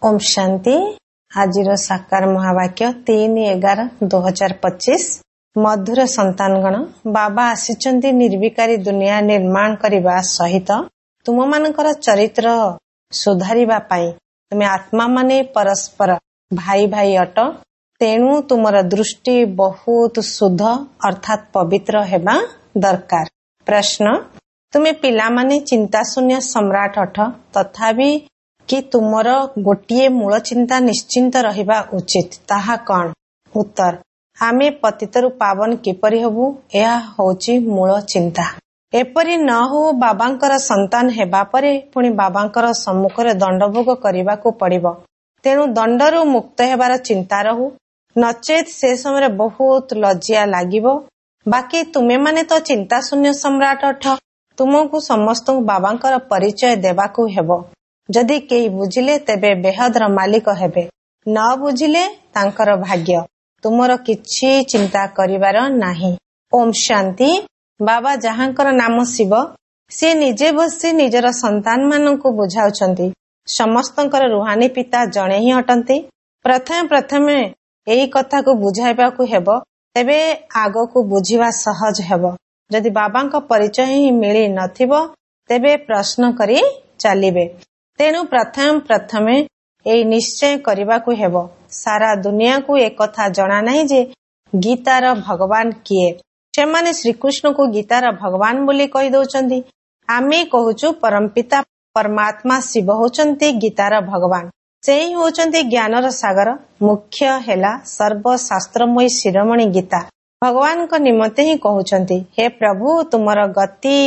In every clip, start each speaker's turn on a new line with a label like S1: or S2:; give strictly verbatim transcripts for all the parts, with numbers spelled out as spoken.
S1: ओम शांति। आज साकार महावाक्य तीन एगार दो हजार पच्चीस। मधुर संतानगण, बाबा आसिचंती निर्विकारी दुनिया निर्माण करने सहित तुम मानकर चरित्र सुधारिबा पाई। तुमे आत्मा माने परस्पर भाई भाई अट, तेणु तुमर दृष्टि बहुत शुद्ध अर्थात पवित्र हेबा दरकार। प्रश्न, तुमे पिला माने चिंता शून्य सम्राट अठ, तथापि कि तुमर गोटिए मूल चिंता निश्चिंत रहिबा उचित, ताहा कौन? उत्तर, आमे पतितरु पावन किपरि हबु, एहा होची मूल चिंता। एपरि न हो बाबांकर संतान हेबा परे पुणी बाबांकर सम्मुखरे दंडभोग करिबाकु पड़िबो। तेणु दंडरु मुक्त हेबार चिंता रहु, नचेत से समय बहुत लज्जा लागिबो। बाकी तुमे माने तो चिंता शून्य सम्राट अठ, तुमको समस्त बाबांकर परिचय देबाकु हेबो। जदि केही बुझिले तेबे बेहदर मालिक हेबे, न बुझिले तांकर भाग्य। तुमर किछि चिंता करिवार नाही। ओम शांति। बाबा जहांकर नाम शिव, से निजे बसी निजर संतान माननकु बुझाउछंती। समस्तंकर रुहानी पिता जणे ही अटंती। प्रथमे प्रथमे एही कथा को बुझाइबाकु हेबो, तेबे आगो को बुझिवा सहज हेबो। जदि बाबांका परिचय ही मिली नथिबो, तेबे प्रश्न करी चलिबे। तेणु प्रथम प्रथमे एई निश्चय करिबाकु हेबो, सारा दुनिया को एक कथा जणा नाही जे गीतार भगवान किए। सेमाने श्रीकृष्ण को गीतार भगवान बोली कहि दउचंदी। आमे कहूचु परमपिता परमात्मा शिव होचंती गीतार भगवान। से ही होचंती ज्ञानर सागर। मुख्य हेला सर्वशास्त्रमयी शिरोमणि गीता। भगवान को निमते ही कहउचंती, हे प्रभु तुमर गति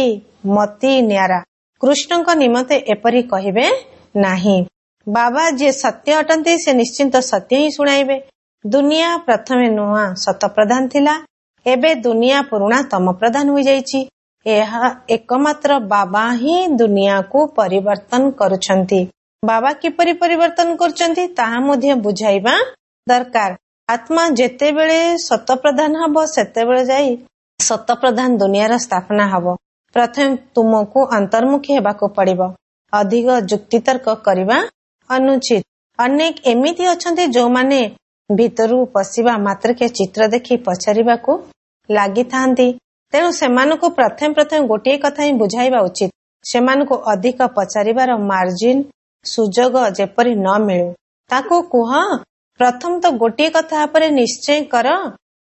S1: मति न्यारा। कृष्ण को निमते एपरी कहिबे नाही। बाबा जे सत्य अटंती से निश्चिंत सत्य ही सुनाइबे। दुनिया प्रथमे नुआ सत प्रधान थिला, एबे दुनिया पुरुणा तम प्रधान हो जाइछि। एहा एकमात्र बाबा ही दुनिया को परिवर्तन करुछंती। बाबा किपरि परिवर्तन करुछंती ताहा मध्ये बुझाइबा दरकार। आत्मा जेते बेले सत प्रधान हबो सेते बेले जाई सत प्रधान दुनियार स्थापना हबो। प्रथम तुमको अंतर्मुखी हेबाको पड़िबो। अधिक जुक्ति तर्क करिबा अनुचित। अनेक एमिति अछंती जो माने भितरु पसिबा मात्र के चित्र देखि पछारिबाको लागि थांती। तेणु सेमानको प्रथम प्रथम गोटिए कथा ही बुझाइबा उचित। सेमानको अधिक पछारिबार मार्जिन सुजोग जेपरि न मिलु ताको कुह। प्रथम तो गोटिए कथा परे निश्चय कर,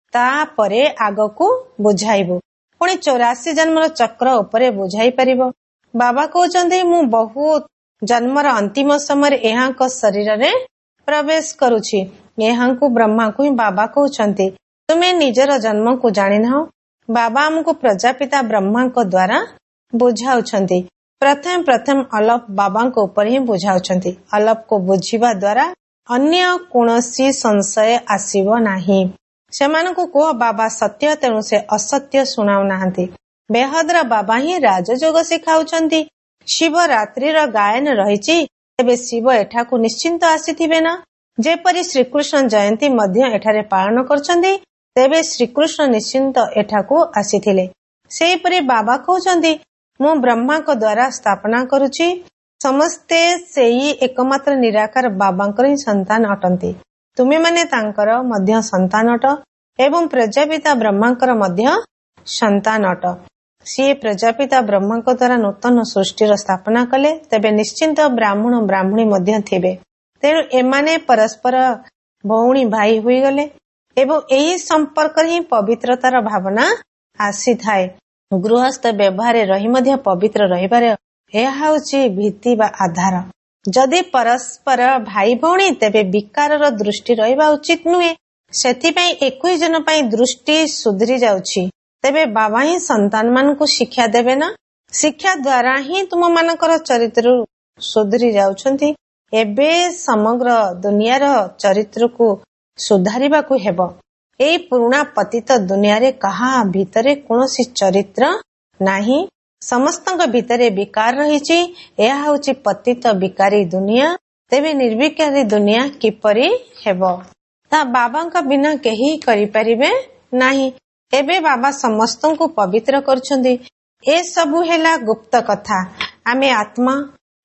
S1: तापरे आगको बुझाइबो। पुणी चौरासी जन्मर चक्र उपरे बुझाई परिबो। बाबा कहउचंदी, मु बहुत जन्मर अंतिम समय एहा को शरीर रे प्रवेश करूछि। एहा को ब्रह्मा को ही बाबा कहउचंती। तुमे निजर जन्म को जानि न। बाबा हमको प्रजापिता ब्रह्मा को द्वारा बुझाउछंती। प्रथम प्रथम अलप बाबा को ऊपर ही बुझाउछंती। अलप को बुझिबा द्वारा अन्य कोनोसी संशय आसीबो नाही। सेमानकु को बाबा सत्य, तेणु से असत्य सुनाउ नाहंती। बेहदरा बाबा ही राजयोग सिखाउछंती। शिव रात्रिर गायन रहिछि, तेबे शिव एठाकु निश्चिंत आसीथिबे ना। जेपरि श्रीकृष्ण जयंती मध्य एठारे पालन करछंती, तेबे श्रीकृष्ण निश्चिंत एठाकु आसीथिले। सेहिपरि बाबा कहउछंती, मु ब्रह्मा को द्वारा स्थापना करूछि। समस्ते सेही एकमात्र निराकार बाबांकर ही संतान अटंती। तुमे माने तांकर मध्य संतान अट एवं प्रजापिता ब्रह्मांकर मध्य संतान अट। सी प्रजापिता ब्रह्मा को द्वारा नूतन सृष्टिर स्थापना कले, तेबे निश्चिंत ब्राह्मण ब्राह्मणी मध्य थिबे। तेणु एमाने परस्पर भौणी भाई हुई गले एवं एही संपर्क ही पवित्रतार भावना आसी थाए। गृहस्थ व्यवहार रही मध्य पवित्र रहिबारे एहा होची भित्ति बा आधार। जदि परस्पर भाई भौणी, तेबे विकारर दृष्टि रहिबा उचित नुहे। सेथिपई इक्कीस जन पई दृष्टि सुधरी जाउछि। तेबे बाबा ही संतान मान को शिक्षा देबे ना। शिक्षा द्वारा ही तुम मानकर चरित्र सुधरी जाउछंती। एबे समग्र दुनियार चरित्र को सुधारिबा को हेबो। एई पुराना पतित दुनिया रे कहा भितरे कोनोसी चरित्र नाही। समस्तଙ୍କ ଭିତରେ विकार रहिछि। ଏହା ହେଉଛି ପତିତ ବିକାରୀ ଦୁନିଆ। ତେବେ ନିର୍ବିକାରୀ ଦୁନିଆ କିପରି ହେବ? ତା ବାବାଙ୍କ ବିନା କେହି କରିପାରିବେ ନାହିଁ। ଏବେ ବାବା ସମସ୍ତଙ୍କୁ ପବିତ୍ର କରୁଛନ୍ତି। ଏ ସବୁ ହେଲା ଗୁପ୍ତ କଥା। ଆମେ ଆତ୍ମା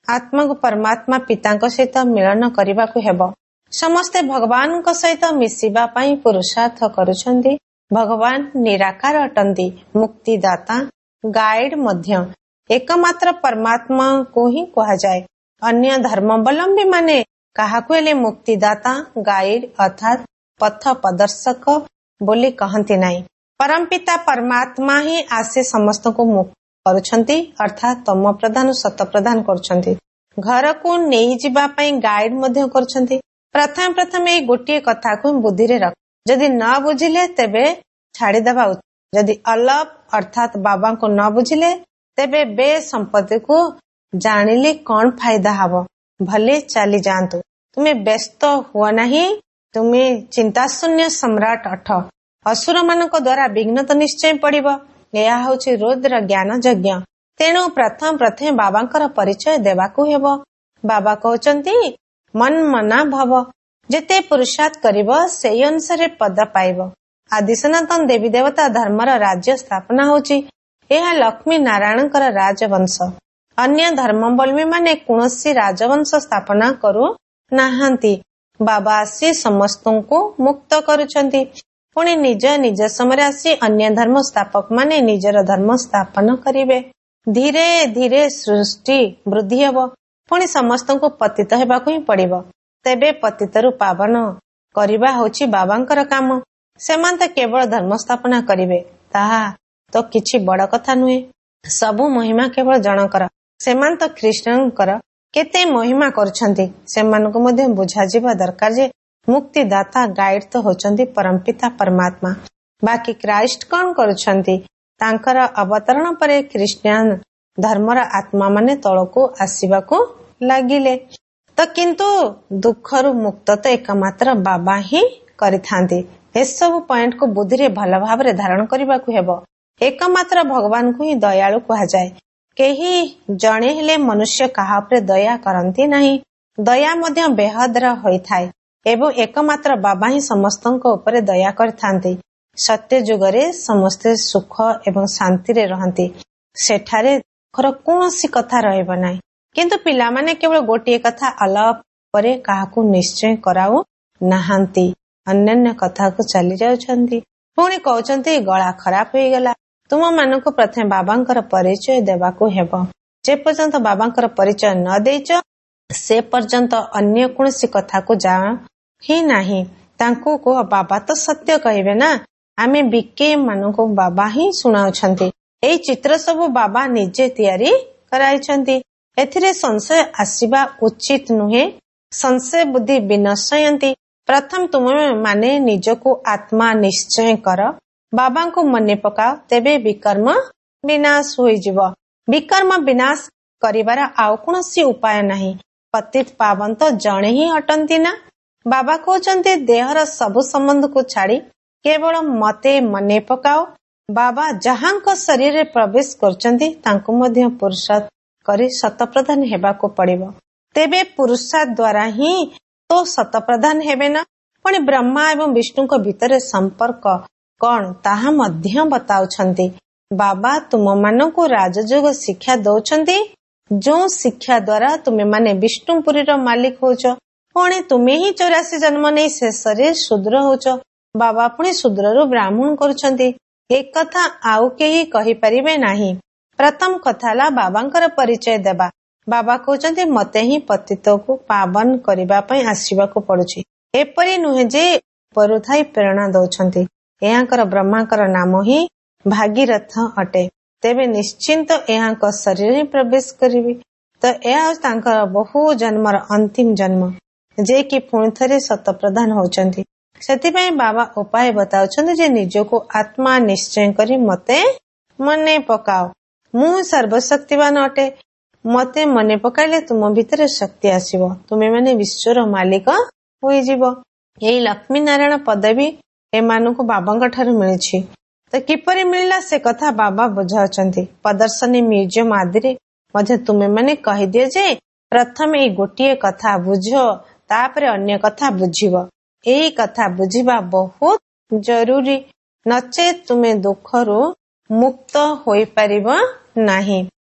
S1: ଆତ୍ମାକୁ ପରମାତ୍ମା ପିତାଙ୍କ ସହିତ ମିଳନ କରିବାକୁ ହେବ। ସମସ୍ତେ ଭଗବାନଙ୍କ ସହିତ ମିଶିବା ପାଇଁ ପୁରୁଷାର୍ଥ କରୁଛନ୍ତି। ଭଗବାନ ନିରାକାର ଅଟନ୍ତି, ମୁକ୍ତିଦାତା, ଗାଇଡ ମଧ୍ୟ। ଏକମାତ୍ର ପରମାତ୍ମାକୁ ହିଁ କୁହାଯାଏ। ଅନ୍ୟ ଧର୍ମାବଲମ୍ବୀ ମାନେ କାହାକୁ ହେଲେ ମୁକ୍ତିଦାତା, ଗାଇଡ ଅର୍ଥାତ୍ ପଥ ପ୍ରଦର୍ଶକ ବୋଲି କହନ୍ତି ନାହିଁ। ପରମପିତା ପରମାତ୍ମା ହିଁ ଆସି ସମସ୍ତଙ୍କୁ ମୁକ୍ତ କରୁଛନ୍ତି, ଅର୍ଥାତ୍ ତମ ପ୍ରଧାନ ସତ ପ୍ରଦାନ କରୁଛନ୍ତି। ଘରକୁ ନେଇଯିବା ପାଇଁ ଗାଇଡ ମଧ୍ୟ କରୁଛନ୍ତି। ପ୍ରଥମେ ପ୍ରଥମେ ଏଇ ଗୋଟିଏ କଥାକୁ ବୁଦ୍ଧିରେ ରଖ। ଯଦି ନ ବୁଝିଲେ ତେବେ ଛାଡିଦେବା ଉଚିତ। ଯଦି ଅଲପ ଅର୍ଥାତ୍ ବାବାଙ୍କୁ ନ ବୁଝିଲେ ତେବେ ବେ ସମ୍ପତ୍ତିକୁ ଜାଣିଲେ କଣ ଫାଇଦା ହବ? ଭଲେ ଚାଲି ଯାଆନ୍ତୁ। ତୁମେ ବ୍ୟସ୍ତ ହୁଅ ନାହିଁ। ତୁମେ ଚିନ୍ତାଶୂନ୍ୟ ସମ୍ରାଟ ଅଟ। ଅସୁର ମାନଙ୍କ ଦ୍ୱାରା ବିଘ୍ନ ତ ନିଶ୍ଚୟ ପଡିବ। ଏହା ହଉଛି ରୁଦ୍ର ଜ୍ଞାନ ଯଜ୍ଞ। ତେଣୁ ପ୍ରଥମ ପ୍ରଥମେ ବାବାଙ୍କର ପରିଚୟ ଦେବାକୁ ହେବ। ବାବା କହୁଛନ୍ତି ମନ ମନା ଭବ। ଯେତେ ପୁରୁଷାର୍ଥ କରିବ ସେଇ ଅନୁସାରେ ପଦ ପାଇବ। ଆଦି ସନାତନ ଦେବୀ ଦେବତା ଧର୍ମର ରାଜ୍ୟ ସ୍ଥାପନା ହଉଛି। ଏହା ଲକ୍ଷ୍ମୀ ନାରାୟଣଙ୍କର ରାଜବଂଶ। ଅନ୍ୟ ଧର୍ମାବଲମ୍ବୀ ମାନେ କୌଣସି ରାଜବଂଶ ସ୍ଥାପନା କରୁ ନାହାନ୍ତି। ବାବା ଆସି ସମସ୍ତଙ୍କୁ ମୁକ୍ତ କରୁଛନ୍ତି। ପୁଣି ନିଜ ନିଜ ସମୟରେ ଆସି ଅନ୍ୟ ଧର୍ମ ସ୍ଥାପକ ମାନେ ନିଜର ଧର୍ମ ସ୍ଥାପନ କରିବେ। ଧୀରେ ଧୀରେ ସୃଷ୍ଟି ବୃଦ୍ଧି ହେବ। ପୁଣି ସମସ୍ତଙ୍କୁ ପତିତ ହେବାକୁ ହିଁ ପଡିବ। ତେବେ ପତିତରୁ ପାବନ କରିବା ହଉଛି ବାବାଙ୍କର କାମ। ସେମାନେ ତ କେବଳ ଧର୍ମ ସ୍ଥାପନା କରିବେ, ତାହା ତ କିଛି ବଡ କଥା ନୁହେଁ। ସବୁ ମହିମା କେବଳ ଜଣଙ୍କର। ସେମାନେ ତ କୃଷ୍ଣଙ୍କର କେତେ ମହିମା କରୁଛନ୍ତି। ସେମାନଙ୍କୁ ମଧ୍ୟ ବୁଝାଯିବା ଦରକାର ଯେ ମୁକ୍ତିଦାତା ଗାଇଡ ତ ହଉଛନ୍ତି ପରମପିତା ପରମାତ୍ମା। ବାକି ଖ୍ରୀଷ୍ଟ କଣ କରୁଛନ୍ତି? ତାଙ୍କର ଅବତରଣ ପରେ ଖ୍ରୀଷ୍ଟିଆନ ଧର୍ମର ଆତ୍ମା ମାନେ ତଳକୁ ଆସିବାକୁ ଲାଗିଲେ। ତ କିନ୍ତୁ ଦୁଃଖରୁ ମୁକ୍ତ ତ ଏକମାତ୍ର ବାବା ହିଁ କରିଥାନ୍ତି। ଏସବୁ ପଏଣ୍ଟକୁ ବୁଦ୍ଧିରେ ଭଲ ଭାବରେ ଧାରଣ କରିବାକୁ ହେବ। ଏକମାତ୍ର ଭଗବାନଙ୍କୁ ହିଁ ଦୟାଳୁ କୁହାଯାଏ। କେହି ଜଣେ ହେଲେ ମନୁଷ୍ୟ କାହା ଉପରେ ଦୟା କରନ୍ତି ନାହିଁ। ଦୟା ମଧ୍ୟ ବେହଦର ହୋଇଥାଏ ଏବଂ ଏକମାତ୍ର ବାବା ହିଁ ସମସ୍ତଙ୍କ ଉପରେ ଦୟା କରିଥାନ୍ତି। ସତ୍ୟ ଯୁଗରେ ସମସ୍ତେ ସୁଖ ଏବଂ ଶାନ୍ତିରେ ରହନ୍ତି। ସେଠାରେ ଦୁଃଖର କୌଣସି କଥା ରହିବ ନାହିଁ। କିନ୍ତୁ ପିଲାମାନେ କେବଳ ଗୋଟିଏ କଥା ଅଲପ ପରେ କାହାକୁ ନିଶ୍ଚୟ କରାଉ ନାହାନ୍ତି। ଅନ୍ୟାନ୍ୟ କଥାକୁ ଚାଲି ଯାଉଛନ୍ତି। ପୁଣି କହୁଛନ୍ତି ଗଳା ଖରାପ ହେଇଗଲା। ତୁମ ମାନଙ୍କୁ ପ୍ରଥମେ ବାବାଙ୍କର ପରିଚୟ ଦେବାକୁ ହେବ। ଯେ ପର୍ଯ୍ୟନ୍ତ ବାବାଙ୍କର ପରିଚୟ ନ ଦେଇଛ ସେ ପର୍ଯ୍ୟନ୍ତ ଅନ୍ୟ କୌଣସି କଥାକୁ ଯାଅ ହିଁ ନାହିଁ। ତାଙ୍କୁ କୁହ ବାବା ତ ସତ୍ୟ କହିବେ ନା। ଆମେ ବିକେ ମାନଙ୍କୁ ବାବା ହିଁ ଶୁଣାଉଛନ୍ତି। ଏଇ ଚିତ୍ର ସବୁ ବାବା ନିଜେ ତିଆରି କରାଇଛନ୍ତି। ଏଥିରେ ସଂଶୟ ଆସିବା ଉଚିତ ନୁହେଁ। ସଂଶୟ ବୁଦ୍ଧି ବିନଶୟନ୍ତି। ପ୍ରଥମ ତୁମେ ମାନେ ନିଜକୁ ଆତ୍ମା ନିଶ୍ଚୟ କର। ବାବାଙ୍କୁ ମନେ ପକାଅ, ତେବେ ବିକର୍ମ ବିନାଶ ହୋଇଯିବ। ବିକର୍ମ ବିନାଶ କରିବାର ଆଉ କୌଣସି ଉପାୟ ନାହିଁ। ପତିତ ପାବନ ତ ଜଣେ ହିଁ ଅଟନ୍ତି ନା। ବାବା କହୁଛନ୍ତି ଦେହର ସବୁ ସମ୍ବନ୍ଧକୁ ଛାଡି କେବଳ ମତେ ମନେ ପକାଅ। ବାବା ଯାହାଙ୍କ ଶରୀରରେ ପ୍ରବେଶ କରୁଛନ୍ତି ତାଙ୍କୁ ମଧ୍ୟ ପୁରୁଷାର୍ଥ କରି ଶତପ୍ରଧାନ ହେବାକୁ ପଡିବ। ତେବେ ପୁରୁଷାର୍ଥ ଦ୍ୱାରା ହିଁ ତ ଶତପ୍ରଧାନ ହେବେ ନା। ପୁଣି ବ୍ରହ୍ମା ଏବଂ ବିଷ୍ଣୁଙ୍କ ଭିତରେ ସମ୍ପର୍କ କଣ ତାହା ମଧ୍ୟ ବତାଉଛନ୍ତି। ବାବା ତୁମମାନଙ୍କୁ ରାଜଯୋଗ ଶିକ୍ଷା ଦଉଛନ୍ତି। ଯୋଉ ଶିକ୍ଷା ଦ୍ୱାରା ତୁମେ ମାନେ ବିଷ୍ଣୁପୁରୀର ମାଲିକ ହଉଛ। ପୁଣି ତୁମେ ହିଁ ଚୌରାଶୀ ଜନ୍ମ ନେଇ ଶେଷରେ ଶୂଦ୍ର ହଉଛ। ବାବା ପୁଣି ଶୂଦ୍ରରୁ ବ୍ରାହ୍ମଣ କରୁଛନ୍ତି। ଏକଥା ଆଉ କେହି କହିପାରିବେ ନାହିଁ। ପ୍ରଥମ କଥା ହେଲା ବାବାଙ୍କର ପରିଚୟ ଦେବା। ବାବା କହୁଛନ୍ତି ମତେ ହିଁ ପତିତକୁ ପାବନ କରିବା ପାଇଁ ଆସିବାକୁ ପଡୁଛି। ଏପରି ନୁହେଁ ଯେ ଉପରୁ ଥାଇ ପ୍ରେରଣା ଦଉଛନ୍ତି। ଏହାଙ୍କର ବ୍ରହ୍ମାଙ୍କର ନାମ ହିଁ ଭାଗୀରଥ ଅଟେ। ତେବେ ନିଶ୍ଚିନ୍ତ ଏହାଙ୍କ ଶରୀରରେ ହିଁ ପ୍ରବେଶ କରିବି। ତ ଏହା ତାଙ୍କର ବହୁ ଜନ୍ମର ଅନ୍ତିମ ଜନ୍ମ, ଯେ କି ପୁଣି ଥରେ ଶତପ୍ରଧାନ ହଉଛନ୍ତି। ସେଥିପାଇଁ ବାବା ଉପାୟ ବତାଉଛନ୍ତି ଯେ ନିଜକୁ ଆତ୍ମା ନିଶ୍ଚୟ କରି ମତେ ମନେ ପକାଅ। ମୁଁ ସର୍ବଶକ୍ତିବାନ ଅଟେ। ମତେ ମନେ ପକାଇଲେ ତୁମ ଭିତରେ ଶକ୍ତି ଆସିବ। ତୁମେ ମାନେ ବିଶ୍ୱର ମାଲିକ ହୋଇଯିବ। ଏଇ ଲକ୍ଷ୍ମୀ ନାରାୟଣ ପଦବୀ ଏମାନଙ୍କୁ ବାବାଙ୍କ ଠାରୁ ମିଳିଛି। ତ କିପରି ମିଳିଲା ସେ କଥା ବାବା ବୁଝାଉଛନ୍ତି। ପ୍ରଦର୍ଶନୀ ମ୍ୟୁଜିୟମ ଆଦିରେ ମଧ୍ୟ ତୁମେ ମାନେ କହିଦିଅ ଯେ ପ୍ରଥମେ ଏଇ ଗୋଟିଏ କଥା ବୁଝ, ତାପରେ ଅନ୍ୟ କଥା ବୁଝିବ। ଏଇ କଥା ବୁଝିବା ବହୁତ ଜରୁରୀ। ନଚେତ୍ ତୁମେ ଦୁଃଖରୁ ମୁକ୍ତ ହୋଇପାରିବ ନାହିଁ।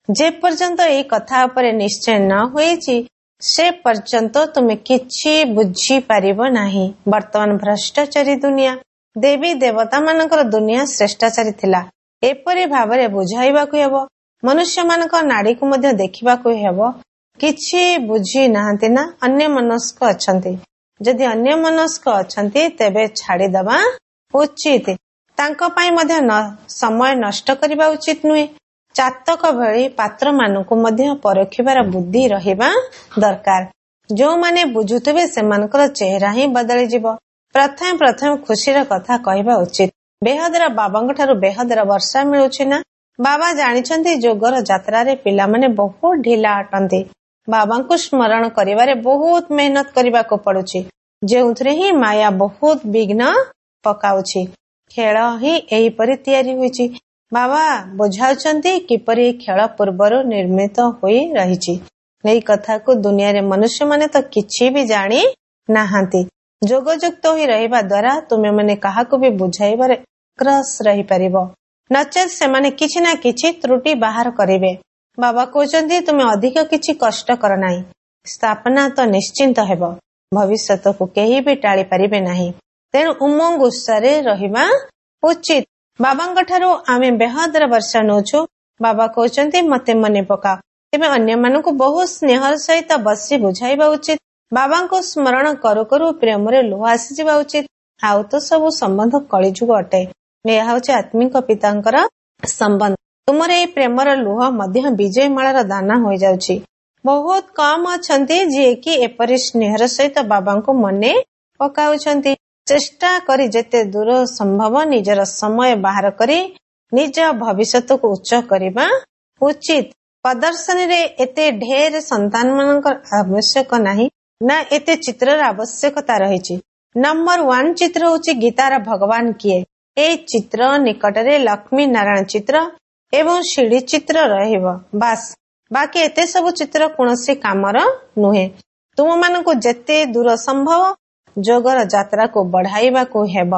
S1: ଯେ ପର୍ଯ୍ୟନ୍ତ ଏଇ କଥା ଉପରେ ନିଶ୍ଚୟ ନ ହୋଇଛି ସେ ପର୍ଯ୍ୟନ୍ତ ତୁମେ କିଛି ବୁଝିପାରିବ ନାହିଁ। ବର୍ତ୍ତମାନ ଭ୍ରଷ୍ଟାଚାରୀ ଦୁନିଆ, ଦେବୀ ଦେବତା ମାନଙ୍କର ଦୁନିଆ ଶ୍ରେଷ୍ଠାଚାରୀ ଥିଲା। ଏପରି ଭାବରେ ବୁଝାଇବାକୁ ହେବ। ମନୁଷ୍ୟ ମାନଙ୍କ ନାଡିକୁ ମଧ୍ୟ ଦେଖିବାକୁ ହେବ। କିଛି ବୁଝି ନାହାନ୍ତି ନା ଅନ୍ୟ ମନସ୍କ ଅଛନ୍ତି। ଯଦି ଅନ୍ୟ ମନସ୍କ ଅଛନ୍ତି ତେବେ ଛାଡିଦବା ଉଚିତ। ତାଙ୍କ ପାଇଁ ମଧ୍ୟ ସମୟ ନଷ୍ଟ କରିବା ଉଚିତ ନୁହେଁ। ଚାତକ ଭଳି ପାତ୍ର ମାନଙ୍କୁ ମଧ୍ୟ ପରଖିବାର ବୁଦ୍ଧି ରହିବା ଦରକାର। ଯୋଉମାନେ ବୁଝୁଥିବେ ସେମାନଙ୍କର ଚେହେରା ହିଁ ବଦଳିଯିବ। ପ୍ରଥମେ ପ୍ରଥମେ ଖୁସିର କଥା କହିବା ଉଚିତ। ବେହଦର ବାବାଙ୍କ ଠାରୁ ବେହଦର ବର୍ଷା ମିଳୁଛି ନା। ବାବା ଜାଣିଛନ୍ତି ଯୋଗର ଯାତ୍ରାରେ ପିଲାମାନେ ବହୁତ ଢିଲା ଅଟନ୍ତି। ବାବାଙ୍କୁ ସ୍ମରଣ କରିବାରେ ବହୁତ ମେହନତ କରିବାକୁ ପଡୁଛି, ଯେଉଁଥିରେ ହିଁ ମାୟା ବହୁତ ବିଘ୍ନ ପକାଉଛି। ଖେଳ ହିଁ ଏହିପରି ତିଆରି ହୋଇଛି। ବାବା ବୁଝାଉଛନ୍ତି କିପରି ଖେଳ ପୂର୍ବରୁ ନିର୍ମିତ ହୋଇ ରହିଛି। ଏଇ କଥାକୁ ଦୁନିଆରେ ମନୁଷ୍ୟମାନେ ତ କିଛି ବି ଜାଣି ନାହାନ୍ତି। ଯୋଗଯୁକ୍ତ ହୋଇ ରହିବା ଦ୍ୱାରା ତୁମେ ମାନେ କାହାକୁ ବି ବୁଝାଇବାରେ କ୍ରସ ରହିପାରିବ, ନଚେତ ସେମାନେ କିଛି ନା କିଛି ତ୍ରୁଟି ବାହାର କରିବେ। ବାବା କହୁଛନ୍ତି ତୁମେ ଅଧିକ କିଛି କଷ୍ଟ କର ନାହିଁ। ସ୍ଥାପନା ତ ନିଶ୍ଚିନ୍ତ ହେବ। ଭବିଷ୍ୟତକୁ କେହି ବି ଟାଳି ପାରିବେ ନାହିଁ। ତେଣୁ ଉମଙ୍ଗ ଉତ୍ସାହରେ ରହିବା ଉଚିତ। ବାବାଙ୍କ ଠାରୁ ଆମେ ବେହଦର ବର୍ଷା ନେଉଛୁ। ବାବା କହୁଛନ୍ତି ମତେ ମନେ ପକାଅ। ତେବେ ଅନ୍ୟମାନଙ୍କୁ ବହୁତ ସ୍ନେହର ସହିତ ବସି ବୁଝାଇବା ଉଚିତ। ବାବାଙ୍କୁ ସ୍ମରଣ କରୁ କରୁ ପ୍ରେମରେ ଲୁହ ଆସିଯିବା ଉଚିତ। ଆଉ ତ ସବୁ ସମ୍ବନ୍ଧ କଳିଯୁଗ ଅଟେ। ଏହା ହଉଛି ଆତ୍ମିକ ପିତାଙ୍କର ସମ୍ବନ୍ଧ। ତୁମର ଏଇ ପ୍ରେମର ଲୁହ ମଧ୍ୟ ବିଜୟମାଳାର ଦାନା ହୋଇଯାଉଛି। ବହୁତ କମ ଅଛନ୍ତି ଯିଏକି ଏପରି ସ୍ନେହର ସହିତ ବାବାଙ୍କୁ ମନେ ପକାଉଛନ୍ତି। ଚେଷ୍ଟା କରି ଯେତେ ଦୂର ସମ୍ଭବ ନିଜର ସମୟ ବାହାର କରି ନିଜ ଭବିଷ୍ୟତକୁ ଉଚ୍ଚ କରିବା ଉଚିତ। ପ୍ରଦର୍ଶନୀରେ ଏତେ ଢେର ସନ୍ତାନ ମାନଙ୍କର ଆବଶ୍ୟକ ନାହିଁ ନା ଏତେ ଚିତ୍ରର ଆବଶ୍ୟକତା ରହିଛି। ନମ୍ବର ୱାନ ଚିତ୍ର ହଉଛି ଗୀତାର ଭଗବାନ କିଏ। ଏଇ ଚିତ୍ର ନିକଟରେ ଲକ୍ଷ୍ମୀ ନାରାୟଣ ଚିତ୍ର ଏବଂ ଶିଢି ଚିତ୍ର ରହିବ। ବାସ୍, ବାକି ଏତେ ସବୁ ଚିତ୍ର କୌଣସି କାମର ନୁହେଁ। ତୁମ ମାନଙ୍କୁ ଯେତେ ଦୂର ସମ୍ଭବ ଯୋଗର ଯାତ୍ରାକୁ ବଢାଇବାକୁ ହେବ।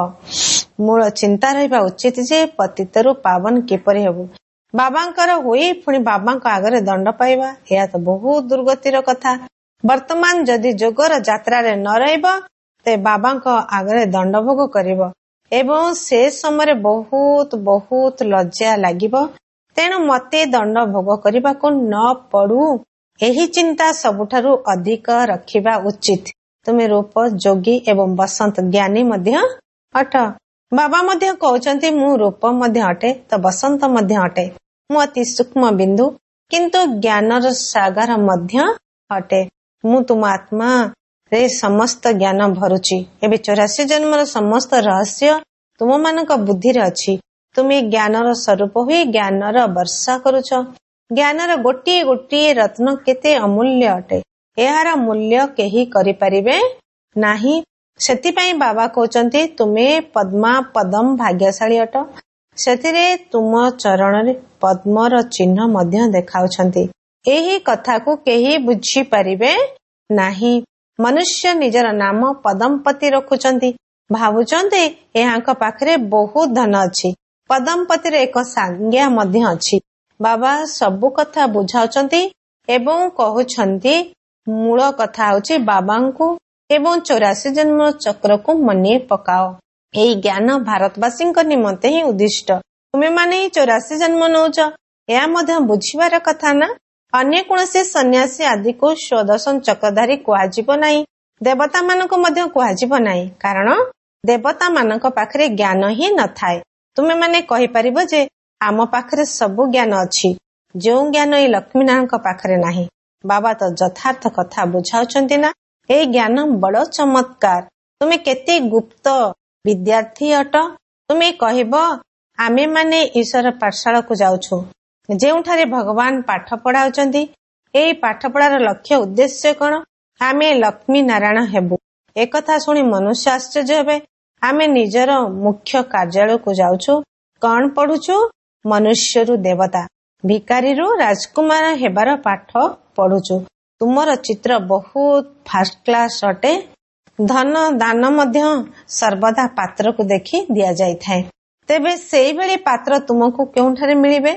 S1: ମୂଳ ଚିନ୍ତା ରହିବା ଉଚିତ ଯେ ପତିତରୁ ପାବନ କିପରି ହେବୁ। ବାବାଙ୍କର ହୋଇ ପୁଣି ବାବାଙ୍କ ଆଗରେ ଦଣ୍ଡ ପାଇବା, ଏହା ତ ବହୁତ ଦୁର୍ଗତିର କଥା। ବର୍ତ୍ତମାନ ଯଦି ଯୋଗର ଯାତ୍ରାରେ ନ ରହିବ ତେବେ ବାବାଙ୍କ ଆଗରେ ଦଣ୍ଡ ଭୋଗ କରିବ ଏବଂ ସେ ସମୟରେ ବହୁତ ବହୁତ ଲଜ୍ଜା ଲାଗିବ। ତେଣୁ ମତେ ଦଣ୍ଡ ଭୋଗ କରିବାକୁ ନ ପଡୁ, ଏହି ଚିନ୍ତା ସବୁଠାରୁ ଅଧିକ ରଖିବା ଉଚିତ। ତୁମେ ରୂପ ଯୋଗୀ ଏବଂ ବସନ୍ତ ଜ୍ଞାନୀ ମଧ୍ୟ ଅଟ। ବାବା ମଧ୍ୟ କହୁଛନ୍ତି ମୁଁ ରୂପ ମଧ୍ୟ ଅଟେ ତ ବସନ୍ତ ମଧ୍ୟ ଅଟେ। ମୁଁ ଅତି ସୂକ୍ଷ୍ମ ବିନ୍ଦୁ କିନ୍ତୁ ଜ୍ଞାନର ସାଗର ମଧ୍ୟ ଅଟେ। ମୁଁ ତୁମ ଆତ୍ମାରେ ସମସ୍ତ ଜ୍ଞାନ ଭରୁଛି। ଏବେ ଚୌରାଶୀ ଜନ୍ମର ସମସ୍ତ ରହସ୍ୟ ତୁମ ମାନଙ୍କ ବୁଦ୍ଧିରେ ଅଛି। ତୁମେ ଜ୍ଞାନର ସ୍ୱରୂପ ହୋଇ ଜ୍ଞାନର ବର୍ଷା କରୁଛ। ଜ୍ଞାନର ଗୋଟିଏ ଗୋଟିଏ ରତ୍ନ କେତେ ଅମୂଲ୍ୟ ଅଟେ, ଏହାର ମୂଲ୍ୟ କେହି କରିପାରିବେ ନାହିଁ। ସେଥିପାଇଁ ବାବା କହୁଛନ୍ତି ତୁମେ ପଦ୍ମା ପଦମ ଭାଗ୍ୟଶାଳୀ ଅଟ। ସେଥିରେ ତୁମ ଚରଣରେ ପଦ୍ମର ଚିହ୍ନ ମଧ୍ୟ ଦେଖାଉଛନ୍ତି। ଏହି କଥାକୁ କେହି ବୁଝିପାରିବେ ନାହିଁ। ମନୁଷ୍ୟ ନିଜର ନାମ ପଦମପତି ରଖୁଛନ୍ତି, ଭାବୁଛନ୍ତି ଏହାଙ୍କ ପାଖରେ ବହୁତ ଧନ ଅଛି। ପଦମପତିର ଏକ ସାଂଜ୍ଞା ମଧ୍ୟ ଅଛି। ବାବା ସବୁ କଥା ବୁଝାଉଛନ୍ତି ଏବଂ କହୁଛନ୍ତି ମୂଳ କଥା ହଉଛି ବାବାଙ୍କୁ ଏବଂ ଚୌରାଶୀ ଜନ୍ମ ଚକ୍ରକୁ ମନେ ପକାଅ। ଏହି ଜ୍ଞାନ ଭାରତବାସୀଙ୍କ ନିମନ୍ତେ ହିଁ ଉଦ୍ଦିଷ୍ଟ। ତୁମେ ମାନେ ହିଁ ଚୌରାଶୀ ଜନ୍ମ ନଉଛ, ଏହା ମଧ୍ୟ ବୁଝିବାର କଥା ନା। ଅନ୍ୟ କୌଣସି ସନ୍ନ୍ୟାସୀ ଆଦିକୁ ସ୍ୱଦର୍ଶନ ଚକ୍ରଧାରୀ କୁହାଯିବ ନାହିଁ। ଦେବତା ମାନଙ୍କୁ ମଧ୍ୟ କୁହାଯିବ ନାହିଁ, କାରଣ ଦେବତା ମାନଙ୍କ ପାଖରେ ଜ୍ଞାନ ହିଁ ନଥାଏ। ତୁମେ ମାନେ କହିପାରିବ ଯେ ଆମ ପାଖରେ ସବୁ ଜ୍ଞାନ ଅଛି, ଯେଉଁ ଜ୍ଞାନ ଏଇ ଲକ୍ଷ୍ମୀନାରାୟଣଙ୍କ ପାଖରେ ନାହିଁ। ବାବା ତ ଯଥାର୍ଥ କଥା ବୁଝାଉଛନ୍ତି ନା। ଏହି ଜ୍ଞାନ ବଡ ଚମତ୍କାର। ତୁମେ କେତେ ଗୁପ୍ତ ବିଦ୍ୟାର୍ଥୀ ଅଟ। ତୁମେ କହିବ ଆମେ ମାନେ ଈଶ୍ୱର ପାଠଶାଳାକୁ ଯାଉଛୁ, ଯେଉଁଠାରେ ଭଗବାନ ପାଠ ପଢାଉଛନ୍ତି। ଏହି ପାଠ ପଢାର ଲକ୍ଷ୍ୟ ଉଦ୍ଦେଶ୍ୟ କଣ? ଆମେ ଲକ୍ଷ୍ମୀ ନାରାୟଣ ହେବୁ। ଏକଥା ଶୁଣି ମନୁଷ୍ୟ ଆଶ୍ଚର୍ଯ୍ୟ ହେବେ। ଆମେ ନିଜର ମୁଖ୍ୟ କାର୍ଯ୍ୟାଳୟକୁ ଯାଉଛୁ, କଣ ପଢୁଛୁ? ମନୁଷ୍ୟରୁ ଦେବତା, ଭିକାରୀରୁ ରାଜକୁମାର ହେବାର ପାଠ ପଢୁଛୁ। ତୁମର ଚିତ୍ର ବହୁତ ଫାଷ୍ଟ କ୍ଲାସ ଅଟେ। ଧନ ଦାନ ମଧ୍ୟ ସର୍ବଦା ପାତ୍ରକୁ ଦେଖି ଦିଆଯାଇଥାଏ। ତେବେ ସେଇଭଳି ପାତ୍ର ତୁମକୁ କେଉଁଠାରେ ମିଳିବେ?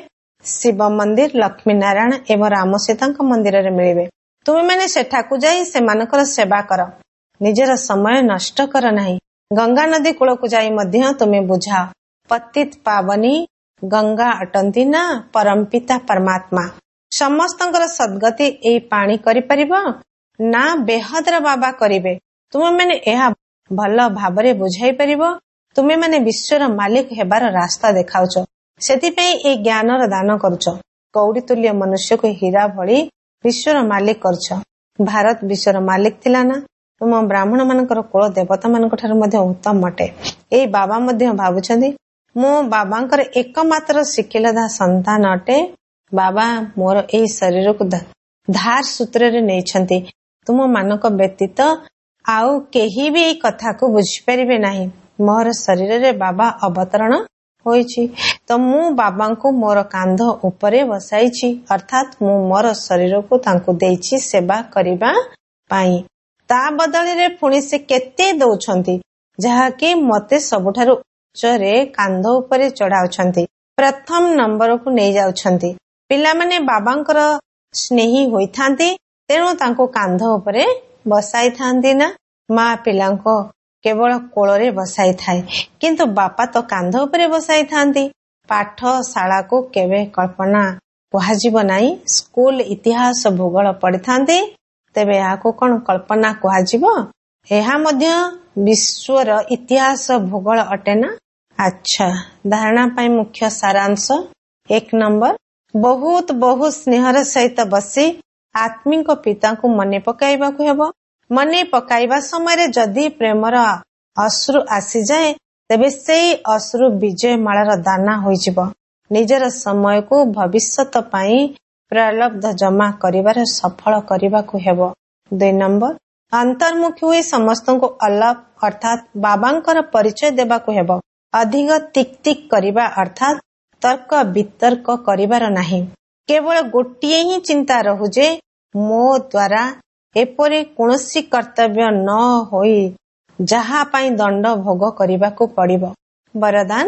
S1: ଶିବ ମନ୍ଦିର, ଲକ୍ଷ୍ମୀ ନାରାୟଣ ଏବଂ ରାମ ସୀତାଙ୍କ ମନ୍ଦିରରେ ମିଳିବେ। ତୁମେ ମାନେ ସେଠାକୁ ଯାଇ ସେମାନଙ୍କର ସେବା କର, ନିଜର ସମୟ ନଷ୍ଟ କର ନାହିଁ। ଗଙ୍ଗା ନଦୀ କୂଳକୁ ଯାଇ ମଧ୍ୟ ତୁମେ ବୁଝାଅ, ପତିତ ପାବନୀ ଗଙ୍ଗା ଅଟନ୍ତି ନା ପରମପିତା ପରମାତ୍ମା। ସମସ୍ତଙ୍କର ସଦ୍ଗତି ଏଇ ପାଣି କରିପାରିବ ନା ବେହଦର ବାବା କରିବେ? ତୁମେ ମାନେ ଏହା ଭଲ ଭାବରେ ବୁଝାଇ ପାରିବ। ତୁମେ ମାନେ ବିଶ୍ୱର ମାଲିକ ହେବାର ରାସ୍ତା ଦେଖାଉଛ, ସେଥିପାଇଁ ଏଇ ଜ୍ଞାନର ଦାନ କରୁଛ। କଉଡ଼ି ତୁଲ୍ୟ ମନୁଷ୍ୟକୁ ହୀରା ଭଳି ବିଶ୍ୱର ମାଲିକ କରୁଛ। ଭାରତ ବିଶ୍ୱର ମାଲିକ ଥିଲା ନା? ତୁମ ବ୍ରାହ୍ମଣ ମାନଙ୍କର କୁଳ ଦେବତା ମାନଙ୍କ ଠାରୁ ମଧ୍ୟ ଉତ୍ତମ ଅଟେ। ଏଇ ବାବା ମଧ୍ୟ ଭାବୁଛନ୍ତି ମୁଁ ବାବାଙ୍କର ଏକମାତ୍ର ଶିଖିଲଧା ସନ୍ତାନ ଅଟେ। ବାବା ମୋର ଏଇ ଶରୀରକୁ ଧାର ସୂତ୍ରରେ ନେଇଛନ୍ତି। ତୁମ ମାନଙ୍କ ବ୍ୟତୀତ ଆଉ କେହି ବି ଏଇ କଥାକୁ ବୁଝିପାରିବେ ନାହିଁ। ମୋର ଶରୀରରେ ବାବା ଅବତରଣ ହୋଇଛି, ତ ମୁଁ ବାବାଙ୍କୁ ମୋର କାନ୍ଧ ଉପରେ ବସାଇଛି, ଅର୍ଥାତ ମୁଁ ମୋର ଶରୀରକୁ ତାଙ୍କୁ ଦେଇଛି ସେବା କରିବା ପାଇଁ। ତା ବଦଳରେ ପୁଣି ସେ କେତେ ଦଉଛନ୍ତି, ଯାହାକି ମତେ ସବୁଠାରୁ ଉଚ୍ଚରେ କାନ୍ଧ ଉପରେ ଚଢାଉଛନ୍ତି, ପ୍ରଥମ ନମ୍ବରକୁ ନେଇଯାଉଛନ୍ତି। ପିଲାମାନେ ବାବାଙ୍କର ସ୍ନେହୀ ହୋଇଥାନ୍ତି, ତେଣୁ ତାଙ୍କୁ କାନ୍ଧ ଉପରେ ବସାଇଥାନ୍ତି ନା? ମା ପିଲାଙ୍କୁ କେବଳ କୋଳରେ ବସାଇଥାଏ, କିନ୍ତୁ ବାପା ତ କାନ୍ଧ ଉପରେ ବସାଇଥାନ୍ତି। ପାଠଶାଳାକୁ କେବେ କଳ୍ପନା କୁହାଯିବ ନାହିଁ। ସ୍କୁଲ ଇତିହାସ ଭୂଗୋଳ ପଢିଥାନ୍ତି, ତେବେ ଏହାକୁ କଣ କଳ୍ପନା କୁହାଯିବ? ଏହା ମଧ୍ୟ ବିଶ୍ୱର ଇତିହାସ ଭୂଗୋଳ ଅଟେ ନା? ଆଚ୍ଛା, ଧାରଣା ପାଇଁ ମୁଖ୍ୟ ସାରାଂଶ। ଏକ ନମ୍ବର, ବହୁତ ବହୁତ ସ୍ନେହର ସହିତ ବସି ଆତ୍ମିକ ପିତାଙ୍କୁ ମନେ ପକାଇବାକୁ ହେବ। ମନେ ପକାଇବା ସମୟରେ ଯଦି ପ୍ରେମର ଅଶ୍ରୁ ଆସିଯାଏ, ତେବେ ସେଇ ଅଶ୍ରୁ ବିଜୟମାଳାର ଦାନା ହୋଇଯିବ। ନିଜର ସମୟକୁ ଭବିଷ୍ୟତ ପାଇଁ ପ୍ରଲବ୍ଧ ଜମା କରିବାର ସଫଳ କରିବାକୁ ହେବ। ଦୁଇ ନମ୍ବର, ଅନ୍ତର୍ମୁଖୀ ହୋଇ ସମସ୍ତଙ୍କୁ ଅଲପ ଅର୍ଥାତ ବାବାଙ୍କର ପରିଚୟ ଦେବାକୁ ହେବ। ଅଧିକ ତିକ୍ ତିକ୍ କରିବା ଅର୍ଥାତ ତର୍କ ବିତର୍କ କରିବାର ନାହିଁ। କେବଳ ଗୋଟିଏ ହିଁ ଚିନ୍ତା ରହୁ ଯେ ମୋ ଦ୍ୱାରା ଏପରି କୌଣସି କର୍ତ୍ତବ୍ୟ ନ ହୋଇ ଯାହା ପାଇଁ ଦଣ୍ଡ ଭୋଗ କରିବାକୁ ପଡିବ। ବରଦାନ,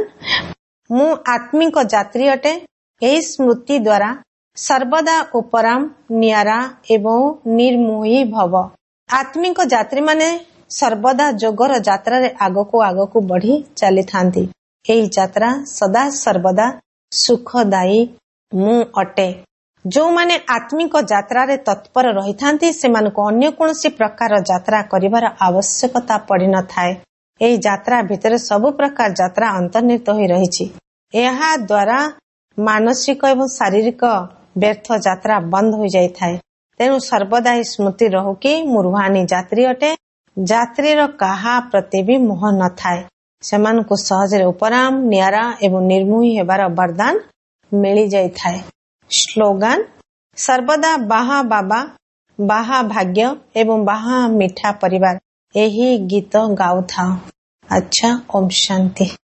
S1: ମୁଁ ଆତ୍ମିକ ଯାତ୍ରୀ ଅଟେ। ଏହି ସ୍ମୃତି ଦ୍ୱାରା ସର୍ବଦା ଉପରାମ, ନିଆରା ଏବଂ ନିର୍ମୋହୀ ଭବ। ଆତ୍ମିକ ଯାତ୍ରୀମାନେ ସର୍ବଦା ଯୋଗର ଯାତ୍ରାରେ ଆଗକୁ ଆଗକୁ ବଢି ଚାଲିଥାନ୍ତି। ଏହି ଯାତ୍ରା ସଦା ସର୍ବଦା ସୁଖଦାୟୀ ମୁଁ ଅଟେ। ଯେଉଁମାନେ ଆତ୍ମିକ ଯାତ୍ରାରେ ତତ୍ପର ରହିଥାନ୍ତି, ସେମାନଙ୍କୁ ଅନ୍ୟ କୌଣସି ପ୍ରକାର ଯାତ୍ରା କରିବାର ଆବଶ୍ୟକତା ପଡିନଥାଏ। ଏହି ଯାତ୍ରା ଭିତରେ ସବୁ ପ୍ରକାର ଯାତ୍ରା ଅନ୍ତର୍ନିହିତ ହୋଇ ରହିଛି। ଏହା ଦ୍ୱାରା ମାନସିକ ଏବଂ ଶାରୀରିକ ବ୍ୟର୍ଥ ଯାତ୍ରା ବନ୍ଦ ହୋଇଯାଇଥାଏ। ତେଣୁ ସର୍ବଦା ଏହି ସ୍ମୃତି ରହୁ କି ମୁଁ ରୁହାନୀ ଯାତ୍ରୀ ଅଟେ। ଯାତ୍ରୀର କାହା ପ୍ରତି ବି ମୋହ ନଥାଏ। ସେମାନଙ୍କୁ ସହଜରେ ଉପରାମ, ନିଆରା ଏବଂ ନିର୍ମୋହୀ ହେବାର ବରଦାନ ମିଳିଯାଇଥାଏ। ସ୍ଲୋଗାନ, ସର୍ବଦା ବାହା ବାବା, ବାହା ଭାଗ୍ୟ ଏବଂ ବାହା ମିଠା ପରିବାର। ଏହି ଗୀତ ଗାଉଥାଅ। ଆଚ୍ଛା, ଓମ୍ ଶାନ୍ତି।